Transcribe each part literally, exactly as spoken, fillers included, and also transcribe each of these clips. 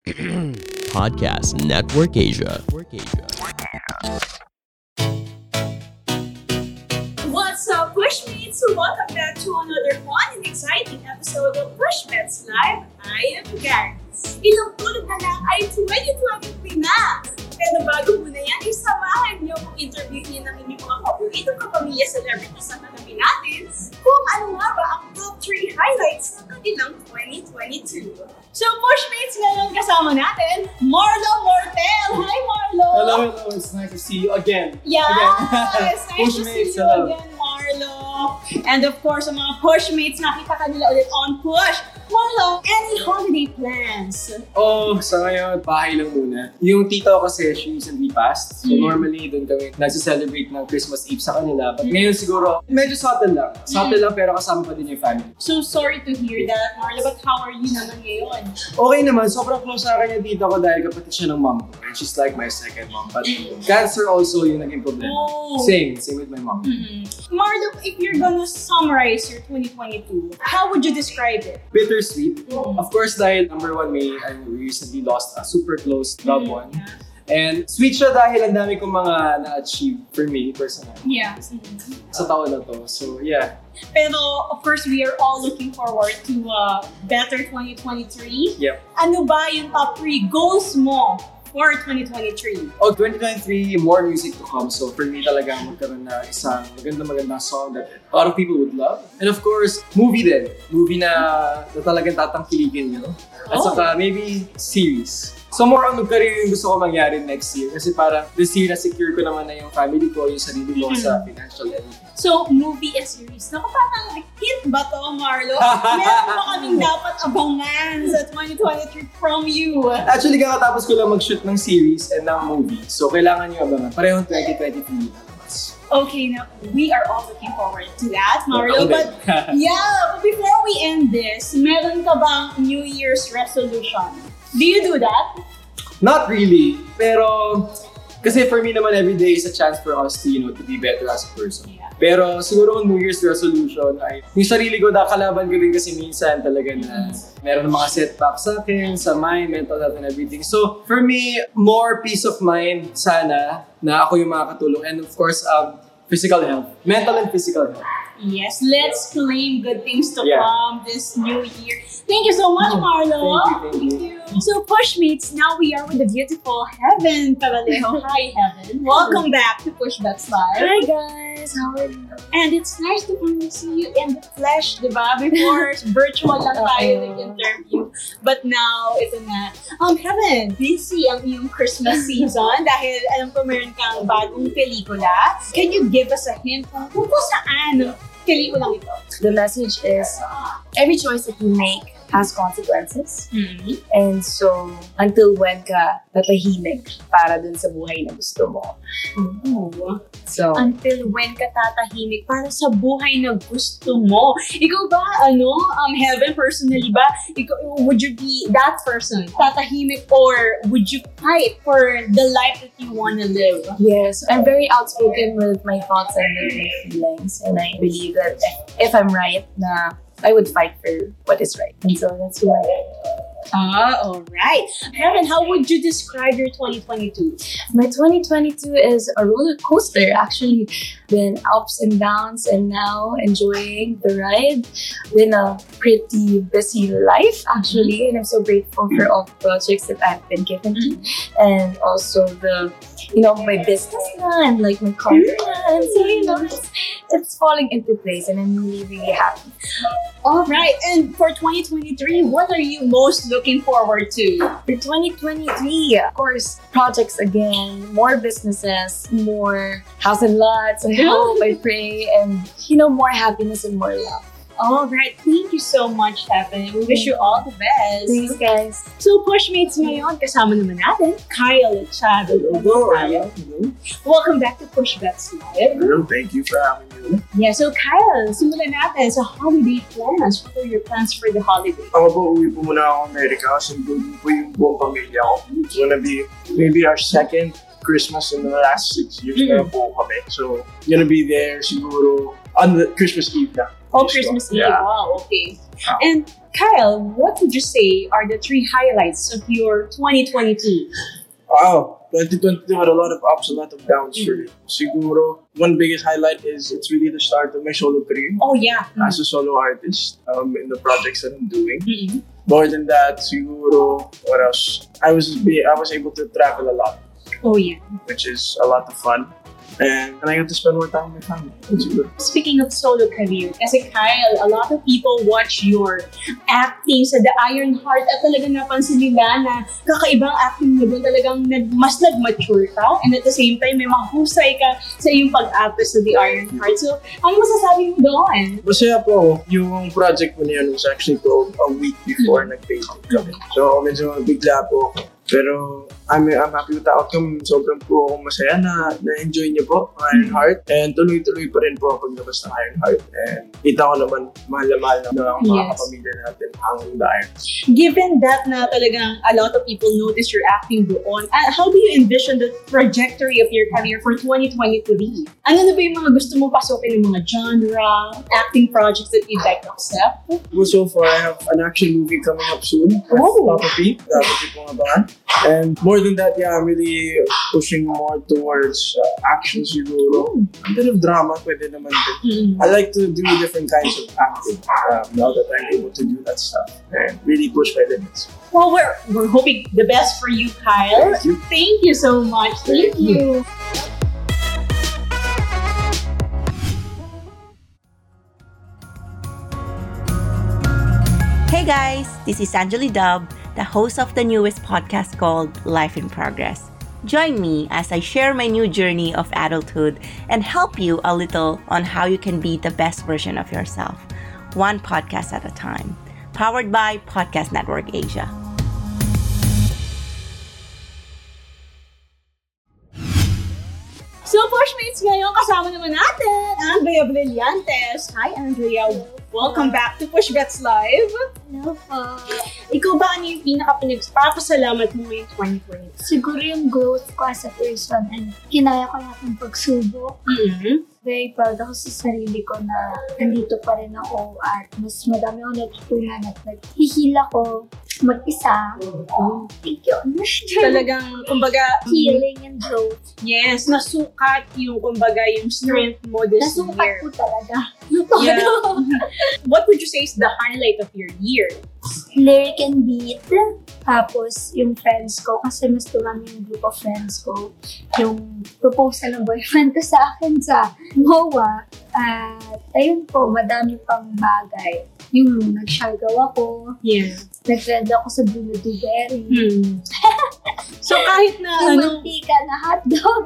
Podcast Network Asia. What's up, Pushmates? Welcome back to another fun and exciting episode of Pushmates Live. I am Gary. Ilang tulog na lang ay twenty twenty-three na. Pero bago muna yan, isamahan niyo kung interviewin ng inyong mga paboritong kapamilya celebrities na kanabi natin kung ano nga ba ang top three highlights ng kanilang twenty twenty-two. So, Pushmates, ngayon kasama natin, Marlo Mortel. Hi, Marlo! Hello, hello. It's nice to see you again. Yes, again. It's nice to see you hello. again, Marlo. And of course, ang mga Pushmates, nakita kanila ulit on Push. Marlo, any holiday plans? Oh, sa ngayon, bahay lang muna. Yung tito ko kasi, she recently passed. So Mm. normally, doon kami nagsa-celebrate ng Christmas Eve sa kanila. But ngayon siguro, medyo subtle lang. Subtle lang pero kasama pa din yung family. So sorry to hear that, Marlo, but how are you naman ngayon? Okay naman, sobrang close sa akin yung tito ko dahil kapatid siya ng mom ko. And she's like my second mom. But cancer also yung naging problema. Oh. Same, same with my mom. Mm-hmm. Marlo, if you're gonna summarize your twenty twenty-two, how would you describe it? Bittersweet. Mm. Of course, dahil number one, may I recently lost a super close loved one. Yeah. And sweet siya dahil ang dami kong mga na-achieve for me personally Yeah. sa taon na to. So, yeah. Pero, of course, we are all looking forward to a better twenty twenty-three. Yep. Ano ba yung top three goals mo for twenty twenty-three? Oh, twenty twenty-three, more music to come. So, for me talaga magkaroon na isang maganda-magandang song that a lot of people would love. And of course, movie din. Movie na, na talagang tatangkilikin nyo. At Oh. saka, maybe series. So more on career yung gusto ko mangyari next year. Kasi parang this year na-secure ko naman na yung family ko, yung sarili ko sa financial end. So, movie and series. Naku, parang hit ba to, Marlo? Meron ba kaming dapat abangan sa twenty twenty-three from you? Actually, kakatapos ko lang mag-shoot ng series and ng movie. So, kailangan nyo abangan. Parehong twenty twenty-three lalabas. Okay, now we are all looking forward to that, Marlo. Ako But din. yeah, but before we end this, meron ka bang New Year's resolution? Do you do that? Not really. Pero, kasi for me naman, every day is a chance for us to, you know, to be better as a person. Yeah. Pero siguro ang New Year's resolution ay yung sarili ko, nakalaban ko din kasi minsan talaga na meron ng mga setbacks sa akin, sa mind, mental health and everything. So for me, more peace of mind sana na ako yung makakatulong. And of course, um, physical health. Mental and physical health. Yes, let's claim good things to Yeah. come this new year. Thank you so much, Marlo. Thank you, thank you. So, Pushmates, now we are with the beautiful Heaven Cabalejo. Hi, Heaven. Welcome back to Pushbacks Live. Hi guys, how are you? And it's nice to finally see you in the flesh, di ba? Before, virtual lang tayo nag-interview. But now, ito na. Um, Heaven, busy ang iyong Christmas season dahil alam ko meron kang bagong pelikula. Can you give us a hint kung kung saan ang pelikulang ito? The message is every choice that you make has consequences. Hmm. And so, until when ka tatahimik para dun sa buhay na gusto mo. Ooh. So, Until when ka tatahimik para sa buhay na gusto mo. Ikaw ba, ano, um, Heaven, personally ba, ikaw, would you be that person, tatahimik, or would you fight for the life that you want to live? yes, I'm very outspoken with my thoughts and with my feelings. And I believe that if I'm right, na I would fight for what is right. And so that's who I am. Ah, alright. Heaven, how would you describe your twenty twenty-two? My twenty twenty-two is a roller coaster. Actually, been ups and downs, and now enjoying the ride. Been a pretty busy life, actually, and I'm so grateful for all the projects that I've been given to, and also the, you know, my business na and like my confidence. So, you know, it's, it's falling into place, and I'm really, really happy. Alright, and for twenty twenty-three, what are you most looking forward to? For twenty twenty-three, of course, projects again, more businesses, more house and lots. I hope, I pray, and you know, more happiness and more love. Alright, thank you so much, Heaven. We wish you all the best. Thanks, guys. So, Pushmates ngayon, kasama naman natin, Kyle Chado. Welcome back to Pushbacks Live. Hello, thank you for having me. Yeah, so Kyle, simulan natin sa holiday plans. What are your plans for the holiday? Ako po, uwi po muna ako Amerika. Sundin po yung buong pamilya ko. It's gonna be maybe our second Christmas in the last six years na po kami. So, gonna be there siguro on the Christmas Eve na. Oh, Christmas Eve. Yeah. Wow, okay. Ah. And Kyle, what would you say are the three highlights of your twenty twenty-two? Wow, twenty twenty-two had a lot of ups, a lot of downs for me. Siguro, one biggest highlight is it's really the start of my solo career Oh, yeah. as a solo artist um, in the projects that I'm doing. Mm-hmm. More than that, siguro, what else? I was be, I was able to travel a lot, Oh, yeah. which is a lot of fun. And, and I got to spend more time with my family. Siguro. Speaking of solo career, kasi Kyle, a lot of people watch your acting sa The Iron Heart at talagang napansin nila na kakaibang acting mo doon, talagang nag, mas nag-mature ka and at the same time may mahusay ka sa iyong pag-act sa The Iron Heart. So, ano masasabi mo doon? Masaya po ako. Yung project mo niyan was actually called a week before nag-taping kami. So, medyo bigla po ako. Pero I'm, I'm happy with the outcome. Sobrang po akong masaya na na-enjoy niyo po ang Iron Heart. And tuloy-tuloy pa rin po ang paglabas ng Iron Heart. And kita ko naman, mahal na mahal na ang mga Yes. kapamilya natin ang The Iron. Given that na talagang a lot of people notice your acting doon, uh, how do you envision the trajectory of your career for twenty twenty-three? Ano na ba yung mga gusto mo pasukin ng mga genre, acting projects that you'd like to accept? Well, so far, I have an action movie coming up soon. Oh. Papa P. Dapat yung pong abangan. And more than that, yeah, I'm really pushing more towards uh, action siguro. A bit of drama, pwede naman din. Mm. I like to do different kinds of acting um, now that I'm able to do that stuff and really push my limits. Well, we're, we're hoping the best for you, Kyle. Thank you. Thank you so much. Thank you. Hey guys, this is Anjali Dub, the host of the newest podcast called Life in Progress. Join me as I share my new journey of adulthood and help you a little on how you can be the best version of yourself, one podcast at a time. Powered by Podcast Network Asia. So, Pushmates, ngayon kasama naman natin Andrea Brillantes. Hi, Andrea. Welcome back to Pushbets Live. Hello po. Ikaw ba ano yung pinaka-pinagpapasalamat mo ngayong twenty twenty? Siguro yung growth ko as a person and kinaya ko lahat ng pagsubok. Mm-hmm. Very proud ako sa sarili ko na nandito pa rin ako at mas madami ako natutunan at naghihila ko mag-isa. Oh, thank you. Talagang, kumbaga, Healing and growth. yes, nasukat yung, kumbaga, yung strength mo this Nasukat year. ko talaga. Yeah. What would you say is the highlight of your year? Lyric and beat. Tapos, yung friends ko, kasi mas dumami yung group of friends ko. Yung proposal ng boyfriend ko sa akin sa M O A. At, ayun po, madami pang bagay. Yung nag-shargaw ako, Yeah. nag-red ako sa Bruno Duberry. Hmm. So, kahit na, Yung ano, mantika na hotdog.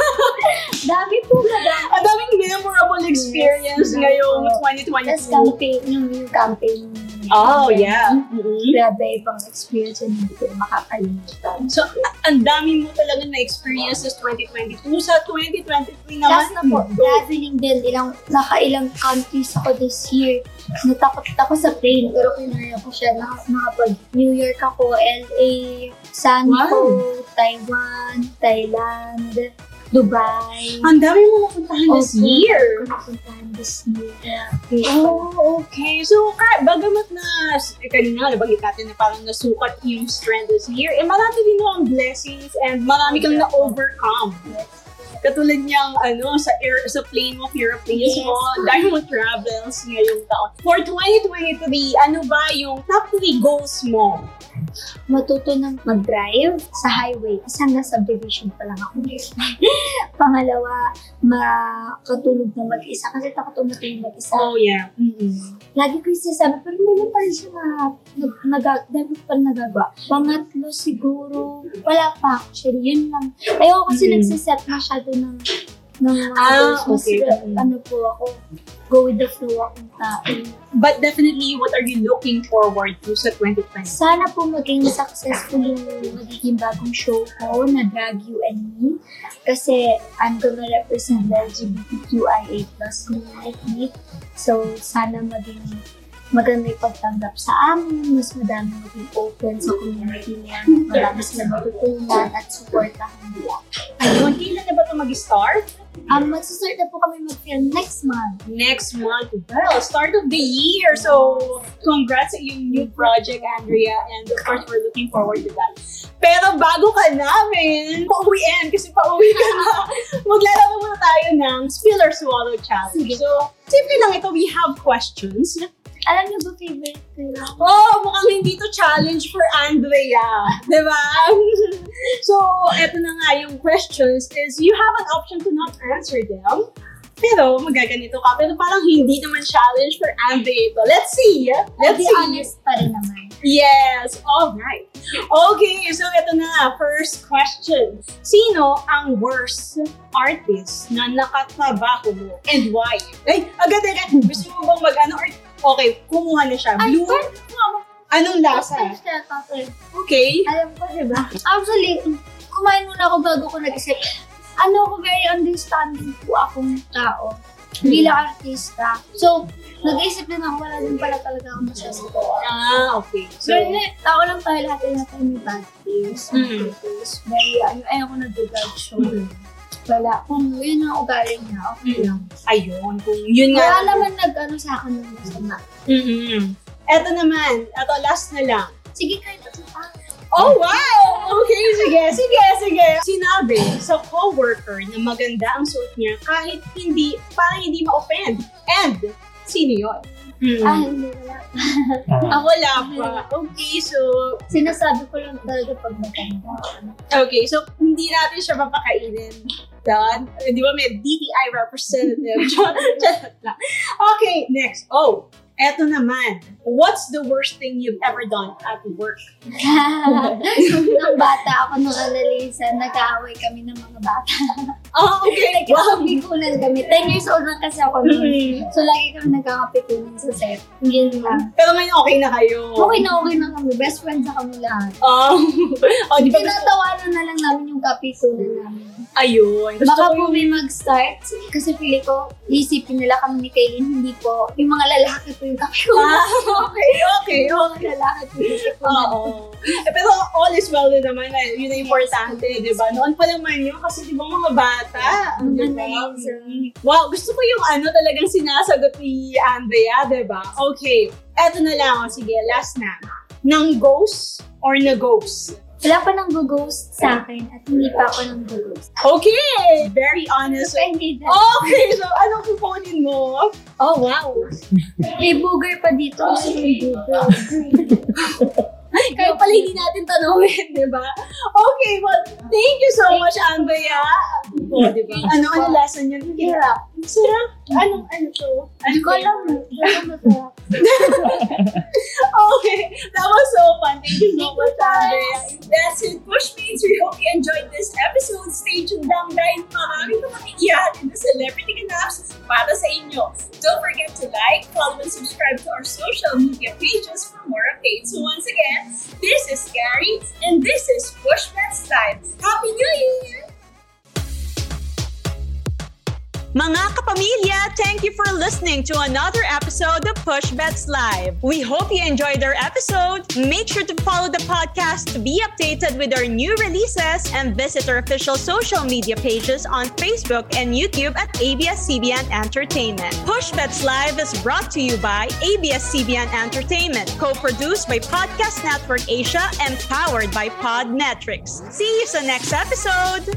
Dami po madami. ang daming memorable experience Yes. ngayong twenty twenty-two. Tapos campaign, yung, yung campaign. Oh, yeah. Mm-hmm. Grabe ibang experience yun, hindi ko makakalimutan. So, a- ang dami mo talaga na experiences twenty twenty-two. Sa twenty twenty-three naman, Last na po, traveling din. Ilang, naka-ilang countries ako this year. Natakot ako sa plane, pero kinaya ko siya. Naka, nakapag-New York ako, L A, San Wow. Diego, Taiwan, Thailand, Dubai. ang dami mo napuntahan this Opo, year. Napuntahan this year. Yeah. Oh, okay. So, ka, bagamat na, eh, kanina, nabanggit natin na parang nasukat yung strength this year, eh, marami din mo ang blessings and marami kang na-overcome. Katulad niyang, ano, sa air, sa plane mo, aeroplanes Yes. mo, dahil mo travels ngayong taon. For twenty twenty-three, ano ba yung top three goals mo? Matuto ng mag-drive sa highway kasi hanggang subdivision pa lang ako. Pangalawa, makatulog na mag-isa kasi takot ako matulog mag-isa. Oh, yeah. Mm-hmm. Lagi ko yung sinasabi, pero hindi pa rin siya na, nag, nag, dapat pa rin nagagawa. Pangatlo siguro, wala pa actually, yun lang. Ayoko kasi Mhm. nagsiset masyado ng, ng mga Ah, goals. Mas, okay. ano po ako, go with the flow akong tao. But definitely, what are you looking forward to sa twenty twenty? Sana po maging successful yung magiging bagong show ko na Drag You and Me. Kasi I'm gonna represent the L G B T Q I A plus community. So, sana maging maganda yung pagtanggap sa amin, mas madami maging open sa community niya, marami sila matutunan at supportahan nila. Ayun, kailan na ba ito mag-start? Um, magsastart na po kami mag-film next month. Next month. Well, start of the year. So, congrats sa yung new project, Andrea. And of course, we're looking forward to that. Pero bago ka namin pauwiin, kasi pauwi ka na, maglalaro muna tayo ng Spill or Swallow Challenge. So, simple lang ito. We have questions. Alam niyo ba favorite ko yun? Oh, mukhang hindi to challenge for Andrea. Diba? So, eto na nga yung questions is you have an option to not answer them. Pero, magaganito ka. Pero parang hindi naman challenge for Andrea ito. Let's see. Let's Be see. honest pa rin naman. Yes. All right. Okay, so ito na. First question. Sino ang worst artist na nakatrabaho mo and why? Ay, agad-agad. Gusto mo bang mag-ano? Or, okay, kumuha na siya. Ay, Blue. pwede mo. Anong lasa? Okay. Alam ko, diba? Actually, kumain muna ako bago ko nag-isip. Ano ako, very understanding po akong tao. Bilang artista. So, nag-isip din ako, wala din pala talaga akong masasagot. Ah, okay. So, So, yun, tao lang tayo lahat yung natin may bad days. Mm. Very, ano, ayaw ko nag-judge. So, wala. Kung yun ang ugali niya, okay lang. ayun. Kung yun nga. Wala naman nag-ano sa akin ng masama. Mm-hmm. Eto naman. Eto, last na lang. Sige, kahit ako pa. Oh, wow! Okay, sige, sige, sige. Sinabi sa coworker na maganda ang suot niya kahit hindi, parang hindi ma-offend. And, sino yun? Ah, hindi, wala. Ako wala pa. Okay, so, Sinasabi ko lang talaga pag maganda. okay, so, hindi natin siya papakainin. Done. Eh, di ba may D T I representative? Okay, next. Oh, eto naman. What's the worst thing you've ever done at work? Nung bata ako nung analisa, nag-aaway kami ng mga bata. Oh, okay. Wow. Nagkakapikunan kami. ten years old lang kasi ako noon. Mhm. So, lagi kami nagkakapikunan sa set. Yun lang. Pero ngayon okay na kayo. Okay na okay na kami. Best friends na kami lahat. Oh, oh di ba gusto? Tinatawanan na lang namin yung kapikunan namin. Ayun. Gusto Baka ko po yung... may mag-start. Kasi pili ko, isipin nila kami ni Kaylin, hindi po. Yung mga lalaki po yung kapikunan. Ah, okay, okay, Yung okay. mga lalaki po yung kapikunan. Oo. Eh, pero all is well din naman. Eh. Yun ang importante, di ba? Noon pa naman yun kasi di ba mga bata? Di ba? Amazing. Wow, gusto ko yung ano talagang sinasagot ni Andrea, di ba? Okay, eto na lang. O, sige, last na. Nang ghost or na ghost? Wala pa nang ghost sa akin at hindi pa ako nang ghost. Okay! Very honest. So, hindi na. Okay, so anong kukunin mo? Oh, wow. May booger pa dito. Gusto ko yung booger. Kaya pala hindi natin tanungin, di ba? Okay, well, thank you so much, Andrea. Oh, di ba? Ano, ano lesson yun? Hirap. Sarap. Anong, ano to? Hindi ko alam. Hindi ko alam masarap. Okay, that was so fun. Thank you so much, Andrea. That's it, Pushmates. We hope you enjoyed this episode. Stay tuned lang dahil marami pa kami iyahatid na celebrity ganaps para sa inyo. Don't forget to like, follow, and subscribe to our social media pages for more updates. So once again, this is Gary, and this is Pushmates Live. Happy New Year! Mga kapamilya, thank you for listening to another episode of Push Bets Live. We hope you enjoyed our episode. Make sure to follow the podcast to be updated with our new releases and visit our official social media pages on Facebook and YouTube at A B S C B N Entertainment. Push Bets Live is brought to you by A B S C B N Entertainment, co-produced by Podcast Network Asia and powered by Podmetrics. See you sa next episode!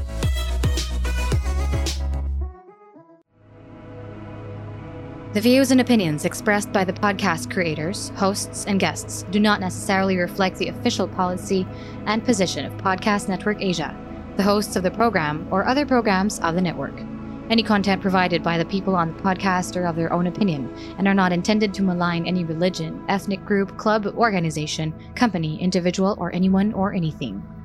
The views and opinions expressed by the podcast creators, hosts, and guests do not necessarily reflect the official policy and position of Podcast Network Asia, the hosts of the program, or other programs of the network. Any content provided by the people on the podcast are of their own opinion and are not intended to malign any religion, ethnic group, club, organization, company, individual, or anyone or anything.